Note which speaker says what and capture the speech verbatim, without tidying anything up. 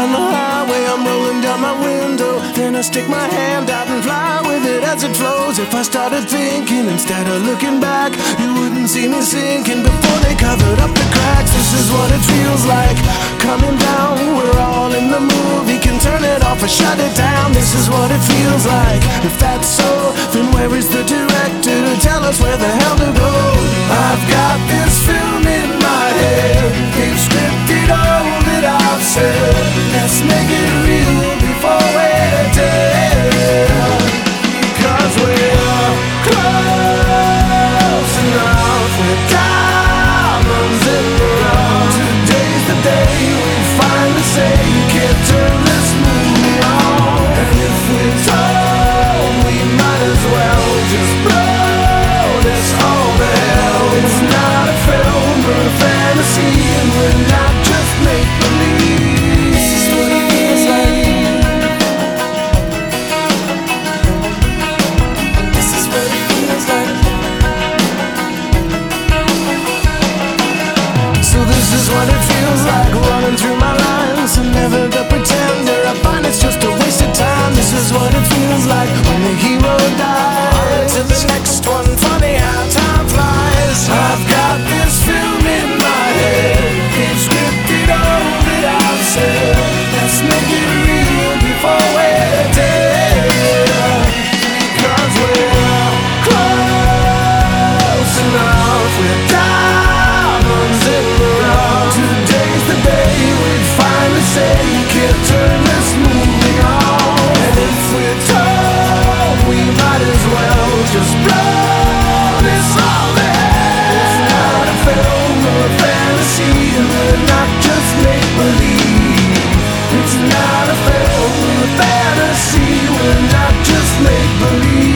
Speaker 1: down the highway, I'm rolling down my window. Then I stick my hand out and fly with it as it flows. If I started thinking instead of looking back, you wouldn't see me sinking before they covered up the cracks. This is what it feels like, coming down. We're all in the movie, can turn it off or shut it down. This is what it feels like. If that's so, then where is the director to tell us where the hell to go? I've got this film in my head, they've scripted all that I've said. Let's make it real before we're dead, because we're close enough with diamonds in the rough. Today's the day we finally say you can't turn this movie on. And if we're told, we might as well just blow this all to hell. It's not a film or a fantasy, and we're not just make-believe. This is what it feels like. This is what it feels like. So this is what it feels like, running through my lines and never the pretender. I find it's just a waste of time. This is what it feels like when the hero dies. To the next one, funny how time flies. I've got this film in my head, they've scripted all that I've said. Let's make it real before we're dead, because we're close enough with diamonds in the rough. Today's the day we finally say you can't turn this movie on. And if we're told, we might as well just blow this all to hell. It's not a film or a fantasy, and we're not just make-believe. It's not a film or a fantasy, we're not just make-believe.